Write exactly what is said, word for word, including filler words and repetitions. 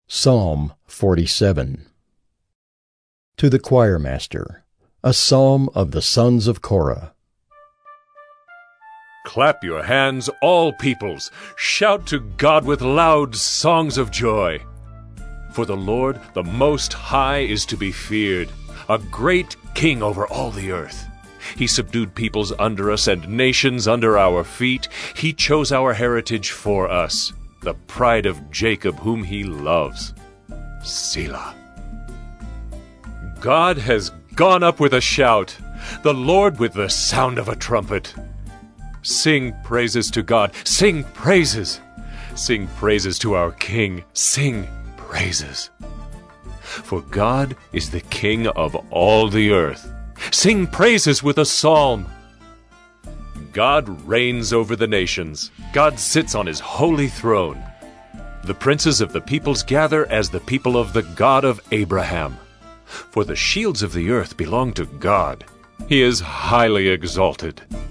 Psalm forty-seven. To the choirmaster, a psalm of the sons of Korah. Clap your hands, all peoples. Shout to God with loud songs of joy. For the Lord, the Most High, is to be feared, a great king over all the earth. He subdued peoples under us and nations under our feet. He chose our heritage for us, the pride of Jacob whom he loves. Selah. God has gone up with a shout, the Lord with the sound of a trumpet. Sing praises to God, sing praises. Sing praises to our King, sing praises. For God is the King of all the earth. Sing praises with a psalm. God reigns over the nations. God sits on his holy throne. The princes of the peoples gather as the people of the God of Abraham. For the shields of the earth belong to God. He is highly exalted.